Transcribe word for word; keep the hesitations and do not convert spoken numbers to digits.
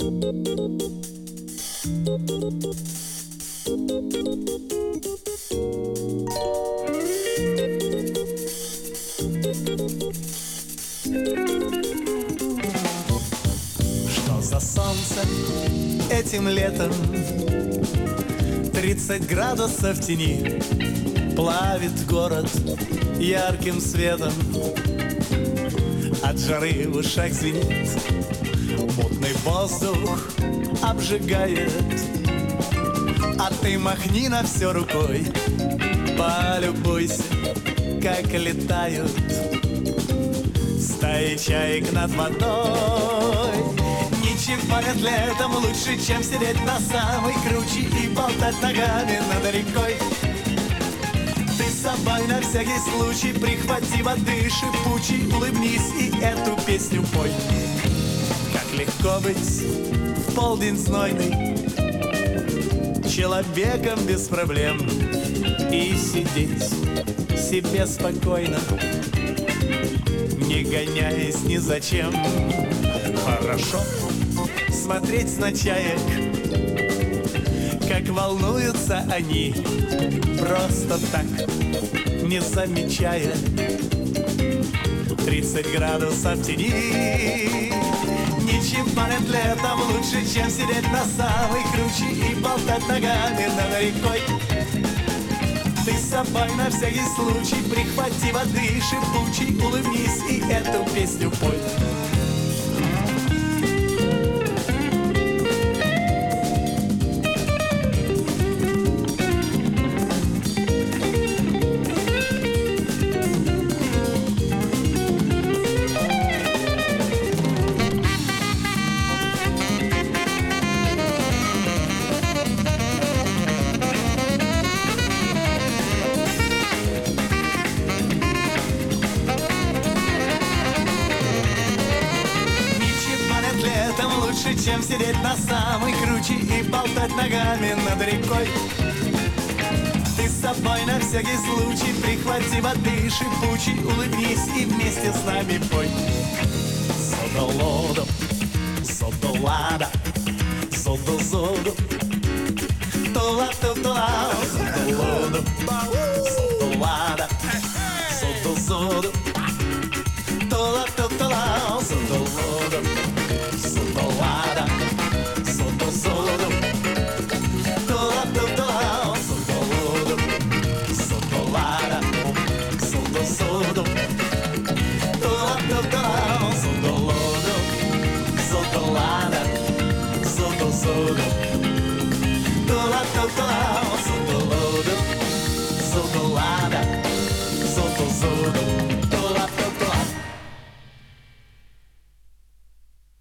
Что за солнце этим летом? Тридцать градусов тени плавит город ярким светом. От жары в ушах звенит, мутный воздух обжигает. А ты махни на все рукой, полюбуйся, как летают стаи чаек над водой. Ничего нет летом лучше, чем сидеть на самой круче и болтать ногами над рекой. Ты с собой на всякий случай прихвати воды шипучей, улыбнись и эту песню пой. Как легко быть в полдень знойный человеком без проблем и сидеть себе спокойно, не гоняясь ни зачем. Хорошо смотреть на чаек, как волнуются они, просто так, не замечая. Тридцать градусов тени. Ничего нет летом лучше, чем сидеть на самой круче и болтать ногами над рекой. Ты с собой на всякий случай прихвати воды шипучей, улыбнись и эту песню пой. Лучше, чем сидеть на самой круче и болтать ногами над рекой. Ты с собой на всякий случай прихвати воды шипучей, улыбнись и вместе с нами пой. Содолодо, содолада, содо-зодо, тола-то-тола, содолодо, содолада, содо-зодо, тола-то-тола, содолодо. Sodolada, sodo-sodo, tola-to-tola, sodolodo, sodolada, sodo-sodo, tola-to-tola, sodolodo, sodolada, sodo-sodo, tola-to-tola, sodolodo, sodolada,